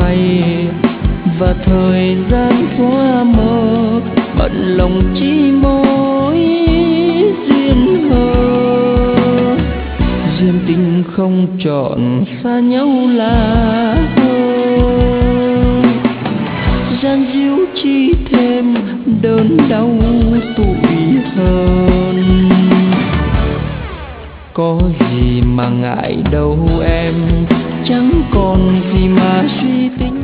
ngày và thời gian qua mơ, bận lòng chỉ mối duyên hờ. Duyên tình không chọn xa nhau là hơn, gian díu chi thêm đớn đau tủi hơn. Có gì mà ngại đâu em, chẳng còn gì mà suy tính.